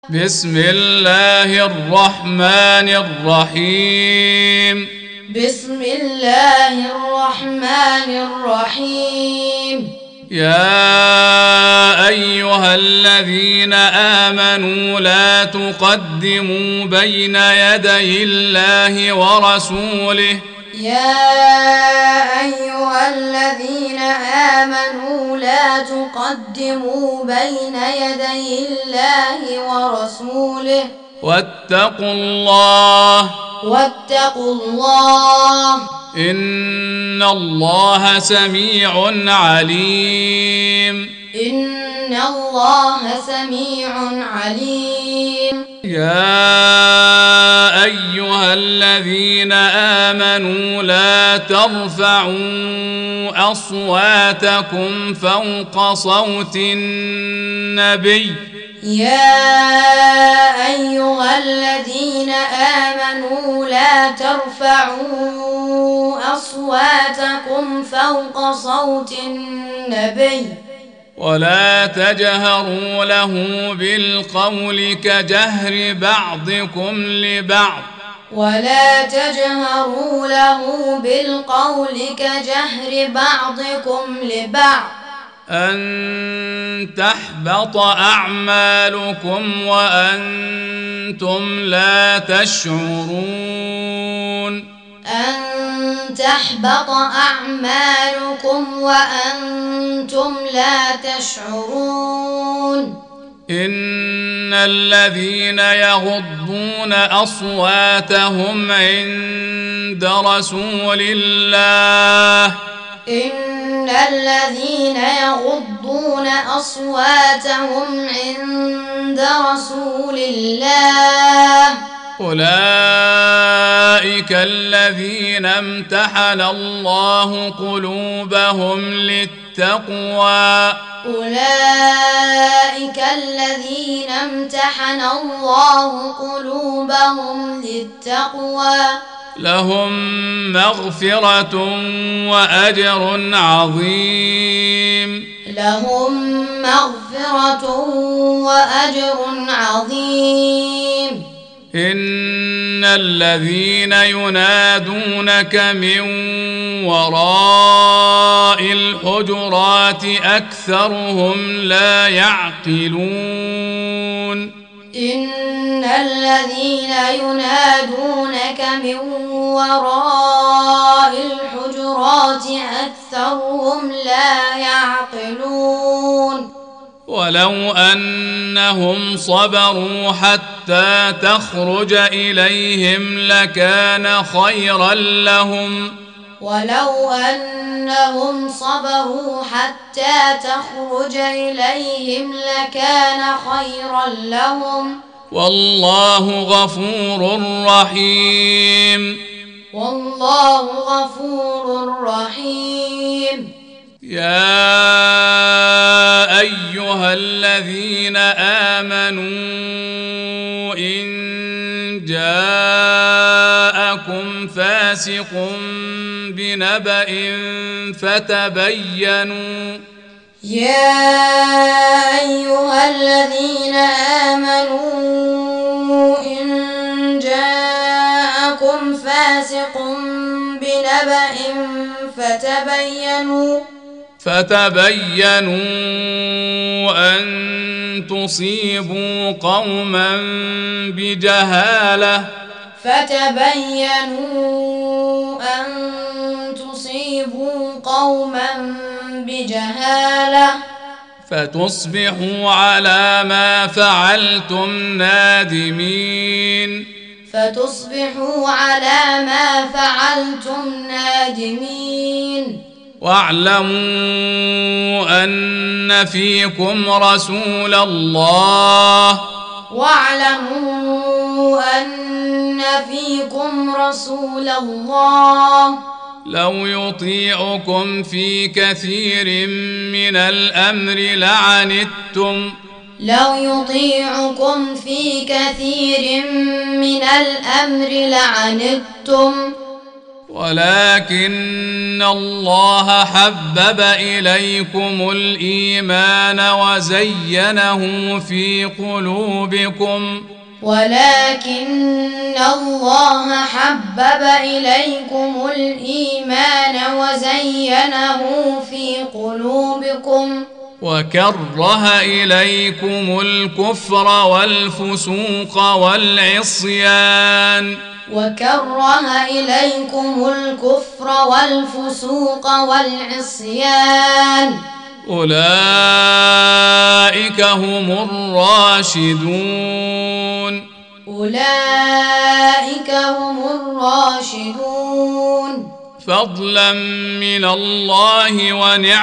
بسم الله الرحمن الرحيم. بسم الله الرحمن الرحيم. يا أيها الذين آمنوا لا تقدموا بين يدي الله ورسوله. يا أيها الذين آمنوا لا تقدموا بين يدي الله ورسوله واتقوا الله إن الله سميع عليم. إن الله سميع عليم. يا أيها الذين آمنوا لا ترفعوا أصواتكم فوق صوت النبي. يا أيها الذين آمنوا لا ترفعوا أصواتكم فوق صوت النبي ولا تجهروا له بالقول كجهر بعضكم لبعض. ولا تجهروا له بالقول كجهر بعضكم لبعض أن تحبط أعمالكم وأنتم لا تشعرون. أن تحبط أعمالكم وأنتم لا تشعرون. إن الذين يغضون أصواتهم عند رسول الله. إن الذين يغضون أصواتهم عند رسول الله أولئك الذين امتحن الله قلوبهم للتقوى. أولئك الذين امتحن الله قلوبهم للتقوى لهم مغفرة وأجر عظيم. لهم مغفرة وأجر عظيم. إن الذين ينادونك من وراء الحجرات أكثرهم لا يعقلون. إن الذين ينادونك من وراء الحجرات أكثرهم لا يعقلون. ولو أنهم صبروا حتى تخرج إليهم لكان خيرا لهم. ولو أنهم صبروا حتى تخرج إليهم لكان خيرا لهم. والله غفور رحيم. والله غفور رحيم. يا أيها الذين آمنوا إن جاءكم فاسق بنبأ فتبينوا. يا أيها الذين آمنوا إن جاءكم فاسق بنبأ فتبينوا أن تصيبوا قوما بجهالة. فتبينوا أن تصيبوا قوما بجهالة فتصبحوا على ما فعلتم نادمين. فتصبحوا على ما فعلتم نادمين. واعلموا أن فيكم رسول الله. واعلموا أن فيكم رسول الله لو يطيعكم في كثير من الأمر لعنتم. لو يطيعكم في كثير من الأمر لعنتم ولكن الله حبب إليكم الإيمان وزينه في قلوبكم ولكن الله حبب إليكم الإيمان وزينه في قلوبكم وكره إليكم الكفر والفسوق والعصيان أولئك هم الراشدون فضلا من الله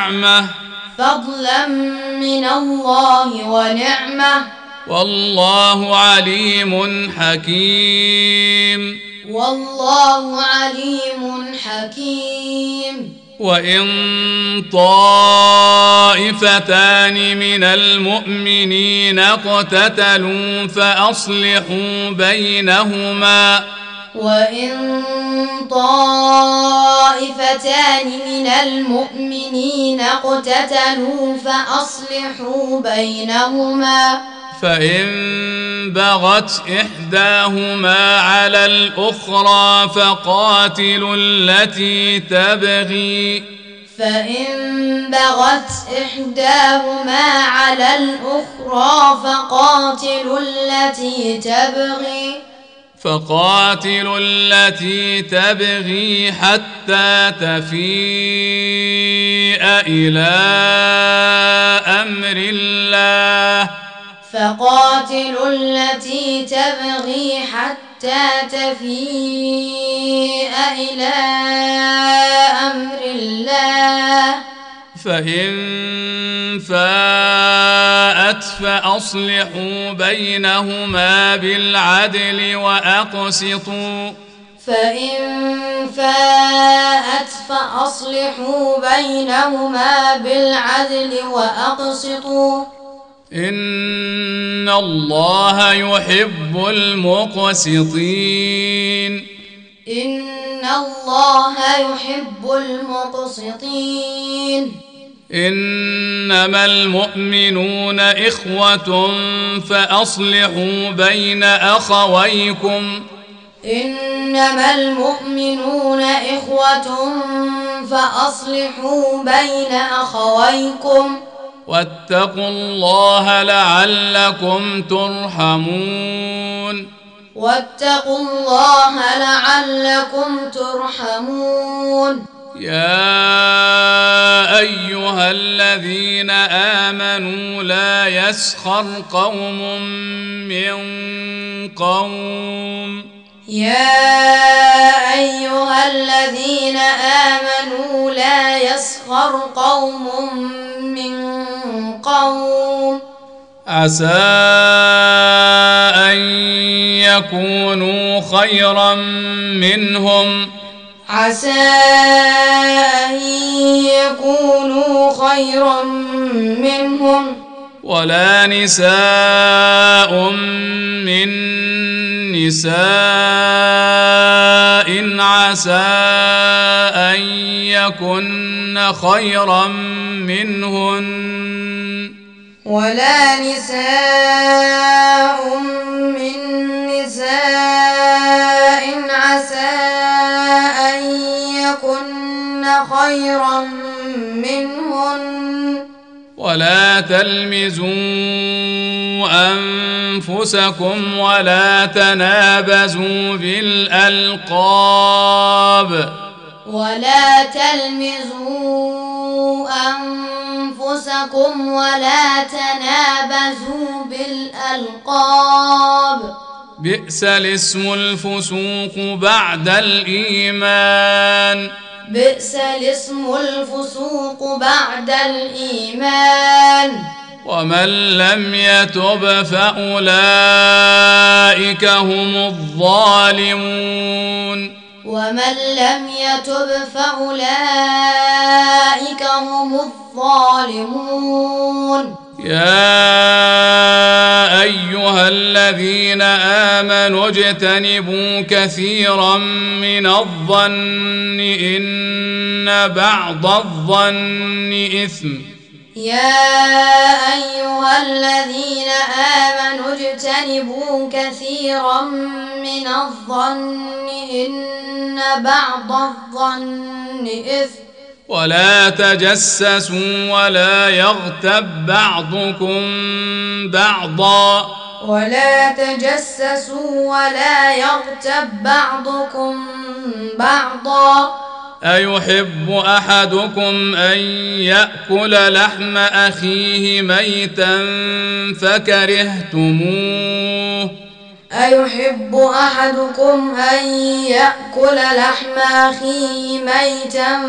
ونعمة والله عليم حكيم وإن طائفتان من المؤمنين اقتتلوا فأصلحوا بينهما فإن بغت إحداهما على الأخرى فقاتلوا التي تبغي حتى تفيء إلى أمر الله فإن فاءت فأصلحوا بينهما بالعدل وأقسطوا إن الله يحب المقسطين إنما المؤمنون إخوة فأصلحوا بين أخويكم واتقوا الله لعلكم ترحمون يا أيها الذين آمنوا لا يسخر قوم من قوم عسى أن يكونوا خيرا منهم ولا نساء من نساء عسى أن يكن خيرا منهن ولا تلمزوا أنفسكم ولا تنابزوا بالألقاب بئس الاسم الفسوق بعد الإيمان ومن لم يتب فأولئك هم الظالمون يا أيها الذين آمنوا اجتنبوا كثيرا من الظن إن بعض الظن إثم. يا أيها الذين آمنوا اجتنبوا كثيرا من الظن إن بعض الظن إثم. ولا تجسسوا ولا يغتب بعضكم بعضا. ولا تجسسوا ولا يغتب بعضكم بعضا. أيحب أحدكم أن يأكل لحم أخيه ميتا فكرهتموه. أيحب أحدكم أن يأكل لحم أخيه ميتا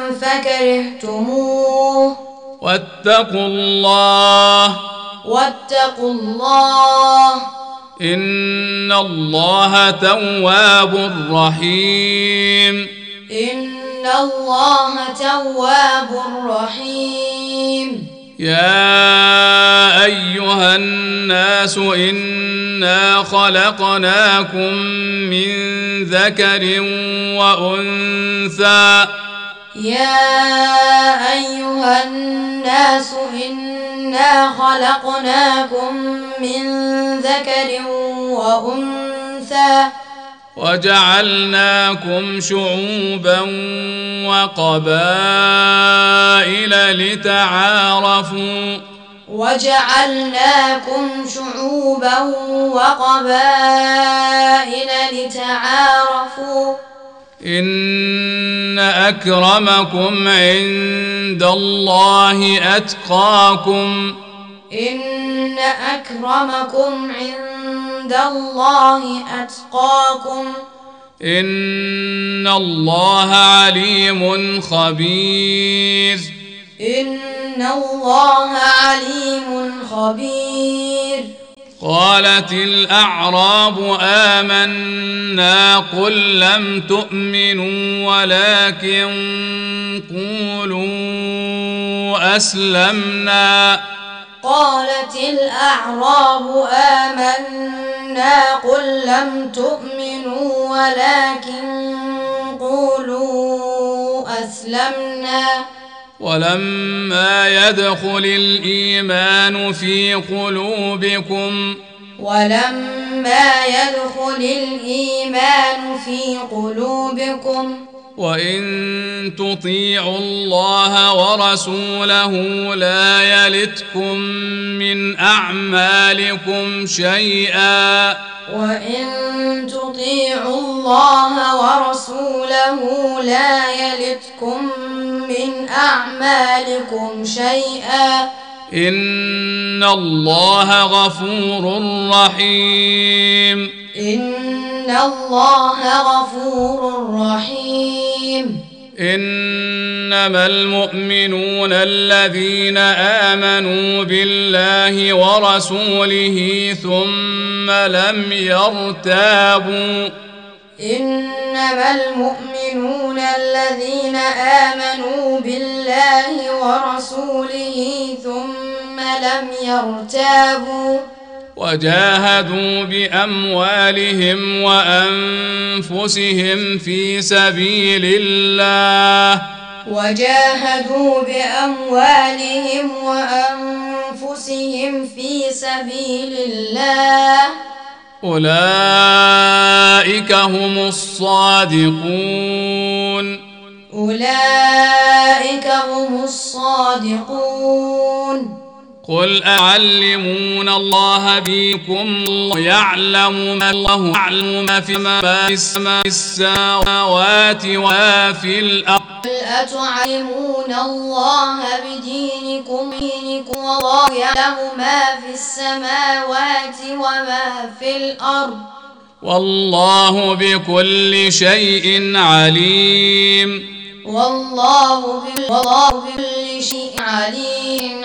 فكرهتموه. واتقوا الله. واتقوا الله. إن الله تواب رحيم. إن الله تواب رحيم. يا أيها الناس إنا خلقناكم من ذكر وأنثى. يا أيها الناس إنا خلقناكم من ذكر وأنثى وجعلناكم شعوبا وقبائل لتعارفوا. وجعلناكم شعوبا وقبائل لتعارفوا. إن أكرمكم عند الله أتقاكم. إن أكرمكم عند الله أتقاكم. إن الله عليم خبير. إن الله عليم خبير. قالت الأعراب آمنا قل لم تؤمنوا ولكن قولوا أسلمنا. قالت الأعراب آمنا قل لم تؤمنوا ولكن قولوا أسلمنا. ولما يدخل الإيمان في قلوبكم. ولما يدخل الإيمان في قلوبكم. وإن تطيعوا الله ورسوله لا يلتكم من أعمالكم شيئا. وإن تطيعوا الله ورسوله لا يلتكم من أعمالكم شيئا. إن الله غفور رحيم. إن الله غفور رحيم. إنما المؤمنون الذين آمنوا بالله ورسوله ثم لم يرتابوا. إنما المؤمنون الذين آمنوا بالله ورسوله ثم لم يرتابوا. وجاهدوا بأموالهم وأنفسهم في سبيل الله. وجاهدوا بأموالهم وأنفسهم في سبيل الله. أولئك هم الصادقون. أولئك هم الصادقون. قل أعلمون الله بكم يعلم ما الله يعلم في السماوات وما في الأرض. قل أتعلمون الله بدينكم والله يعلم ما في السماوات وما في الأرض والله بكل شيء عليم. والله بكل شيء عليم.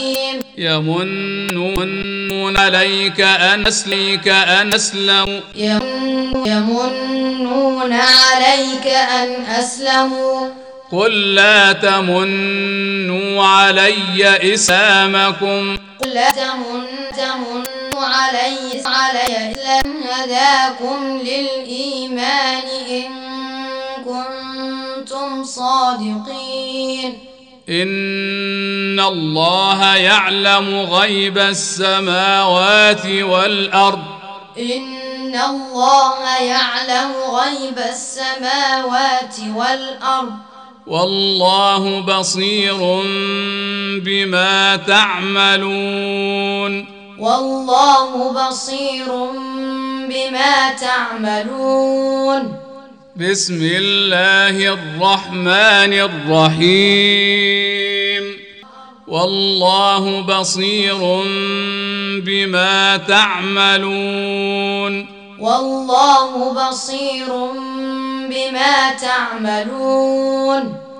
يمنون عليك أن أسلموا. يمنون عليك أن أسلموا. قل لا تمنوا علي إسلامكم قل لا تمنوا علي إسلام هداكم للإيمان إن كنتم صادقين. إن الله يعلم غيب السماوات والأرض إن الله يعلم غيب السماوات والأرض والله بصير بما تعملون. والله بصير بما تعملون. بسم الله الرحمن الرحيم. والله بصير بما تعملون. والله بصير بما تعملون.